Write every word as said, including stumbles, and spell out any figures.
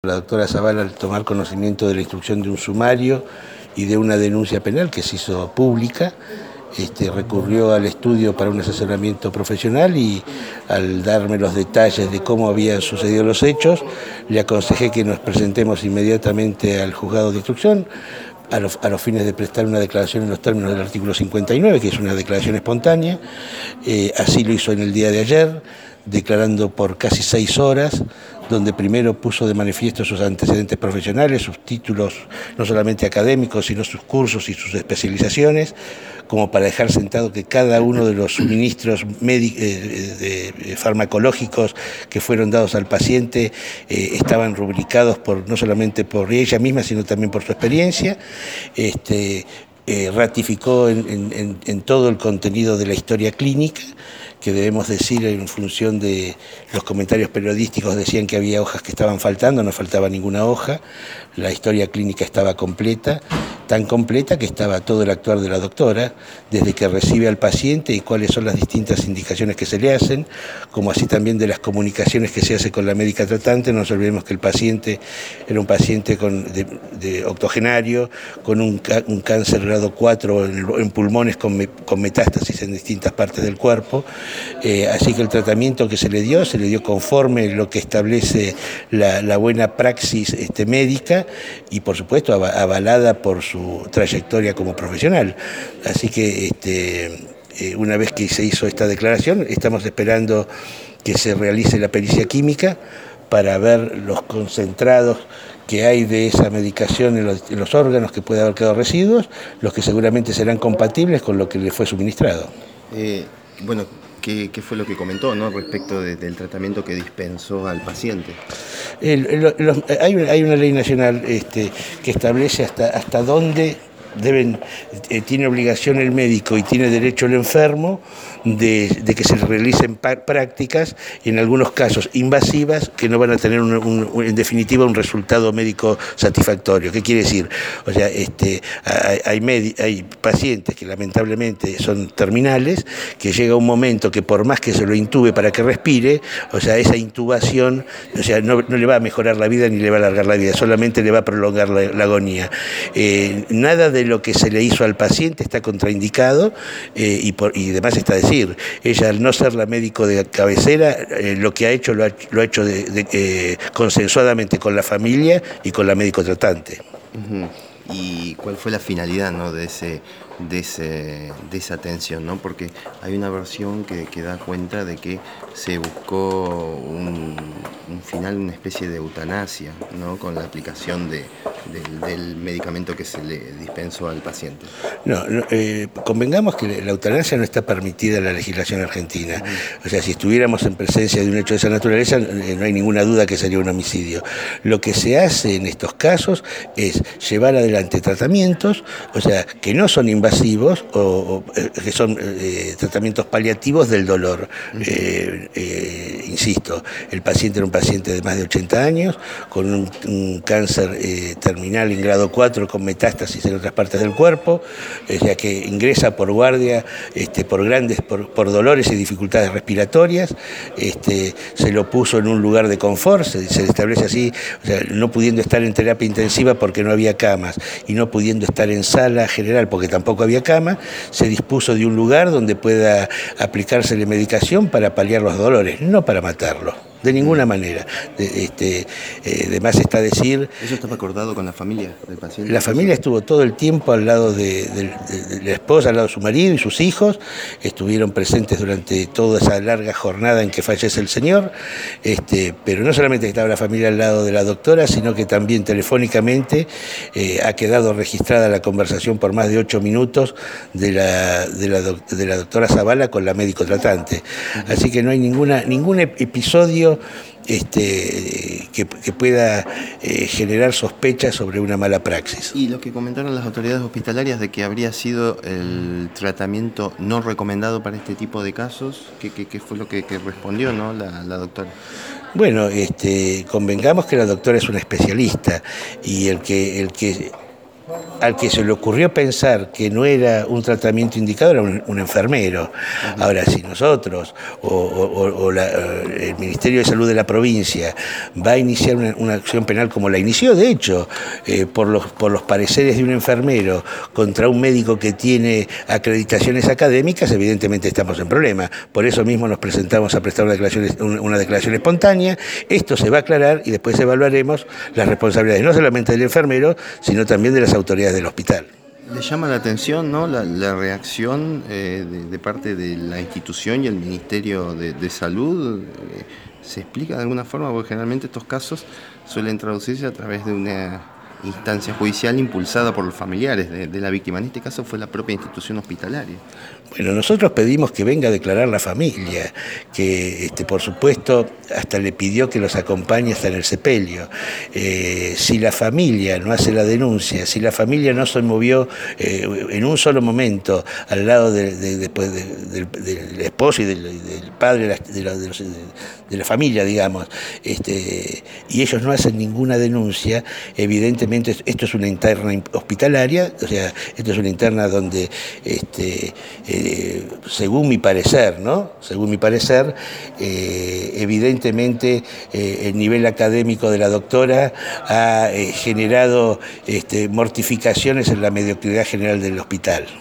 La doctora Zavala, al tomar conocimiento de la instrucción de un sumario y de una denuncia penal que se hizo pública, este, recurrió al estudio para un asesoramiento profesional y al darme los detalles de cómo habían sucedido los hechos, le aconsejé que nos presentemos inmediatamente al juzgado de instrucción a los, a los fines de prestar una declaración en los términos del artículo cincuenta y nueve, que es una declaración espontánea. Eh, así lo hizo en el día de ayer, declarando por casi seis horas, donde primero puso de manifiesto sus antecedentes profesionales, sus títulos no solamente académicos, sino sus cursos y sus especializaciones, como para dejar sentado que cada uno de los suministros eh, de, farmacológicos que fueron dados al paciente eh, estaban rubricados por, no solamente por ella misma, sino también por su experiencia. Este, eh, ratificó en, en, en todo el contenido de la historia clínica, que debemos decir en función de los comentarios periodísticos decían que había hojas que estaban faltando, no faltaba ninguna hoja, la historia clínica estaba completa, tan completa que estaba todo el actuar de la doctora, desde que recibe al paciente y cuáles son las distintas indicaciones que se le hacen, como así también de las comunicaciones que se hace con la médica tratante. No nos olvidemos que el paciente era un paciente con, de, de octogenario, con un, un cáncer grado cuatro en, en pulmones con, me, con metástasis en distintas partes del cuerpo. Eh, así que el tratamiento que se le dio, se le dio conforme lo que establece la, la buena praxis este, médica y por supuesto avalada por su trayectoria como profesional. Así que este, eh, una vez que se hizo esta declaración, estamos esperando que se realice la pericia química para ver los concentrados que hay de esa medicación en los, en los órganos, que puede haber quedado residuos, los que seguramente serán compatibles con lo que le fue suministrado. Eh, bueno, ¿qué, qué fue lo que comentó, ¿no?, respecto de, del tratamiento que dispensó al paciente? El, el, los, hay, hay una ley nacional este, que establece hasta, hasta dónde deben, eh, tiene obligación el médico y tiene derecho el enfermo de, de que se realicen prácticas, en algunos casos invasivas, que no van a tener un, un, en definitiva un resultado médico satisfactorio. ¿Qué quiere decir? O sea, este, hay, hay, hay pacientes que lamentablemente son terminales, que llega un momento que por más que se lo intube para que respire, o sea, esa intubación, o sea, no, no le va a mejorar la vida ni le va a alargar la vida, solamente le va a prolongar la, la agonía. Eh, nada de lo que se le hizo al paciente está contraindicado eh, y, por, y además está decir, ella al no ser la médico de cabecera, eh, lo que ha hecho lo ha, lo ha hecho de, de, eh, consensuadamente con la familia y con la médico tratante. Uh-huh. ¿Y cuál fue la finalidad, ¿no?, de ese, de ese, de esa atención, ¿no? Porque hay una versión que, que da cuenta de que se buscó un, un final, una especie de eutanasia, ¿no?, con la aplicación de, de, del medicamento que se le dispensó al paciente. No, no eh, convengamos que la eutanasia no está permitida en la legislación argentina. Uh-huh. O sea, si estuviéramos en presencia de un hecho de esa naturaleza, eh, no hay ninguna duda que sería un homicidio. Lo que se hace en estos casos es llevar adelante tratamientos, o sea, que no son invasivos o, o eh, que son eh, tratamientos paliativos del dolor. Uh-huh. eh, eh, insisto, el paciente era un paciente de más de ochenta años, con un, un cáncer eh, terminal en grado cuatro con metástasis en otras partes del cuerpo, o sea, que ingresa por guardia este, por grandes, por, por dolores y dificultades respiratorias. Este, se lo puso en un lugar de confort, se, se establece así, o sea, no pudiendo estar en terapia intensiva porque no había camas, y no pudiendo estar en sala general porque tampoco había cama, se dispuso de un lugar donde pueda aplicársele medicación para paliar los dolores, no para matarlo, de ninguna manera. De, este, eh, además está decir... ¿Eso estaba acordado con la familia del paciente? La familia estuvo todo el tiempo al lado de, de, de, de la esposa, al lado de su marido y sus hijos, estuvieron presentes durante toda esa larga jornada en que fallece el señor, este, pero no solamente estaba la familia al lado de la doctora, sino que también telefónicamente eh, ha quedado registrada la conversación por más de ocho minutos de la, de la, de la doctora Zavala con la médico tratante. Así que no hay ninguna, ningún episodio Este, que, que pueda eh, generar sospechas sobre una mala praxis. Y lo que comentaron las autoridades hospitalarias de que habría sido el tratamiento no recomendado para este tipo de casos, ¿qué, qué, qué fue lo que, que respondió, ¿no?, la, la doctora? Bueno, este, convengamos que la doctora es una especialista y el que, el que al que se le ocurrió pensar que no era un tratamiento indicado era un, un enfermero. Ahora, si nosotros o, o, o la, el Ministerio de Salud de la provincia va a iniciar una, una acción penal como la inició, de hecho, eh, por, los, por los pareceres de un enfermero contra un médico que tiene acreditaciones académicas, evidentemente estamos en problema. Por eso mismo nos presentamos a prestar una declaración, una declaración espontánea. Esto se va a aclarar y después evaluaremos las responsabilidades no solamente del enfermero, sino también de las autoridades del hospital. Le llama la atención, ¿no?, la, la reacción eh, de, de parte de la institución y el Ministerio de, de Salud. Eh, ¿Se explica de alguna forma? Porque generalmente estos casos suelen traducirse a través de una instancia judicial impulsada por los familiares de, de la víctima. En este caso fue la propia institución hospitalaria. Bueno, nosotros pedimos que venga a declarar la familia, que este, por supuesto hasta le pidió que los acompañe hasta en el sepelio. Eh, si la familia no hace la denuncia, si la familia no se movió eh, en un solo momento al lado de, de, de, de, de, del esposo y del, del padre de la, de, la, de, los, de la familia, digamos, este, y ellos no hacen ninguna denuncia, evidentemente esto es una interna hospitalaria, o sea, esto es una interna donde este, eh, según mi parecer, ¿no? Según mi parecer, eh, evidentemente eh, el nivel académico de la doctora ha eh, generado este, mortificaciones en la mediocridad general del hospital.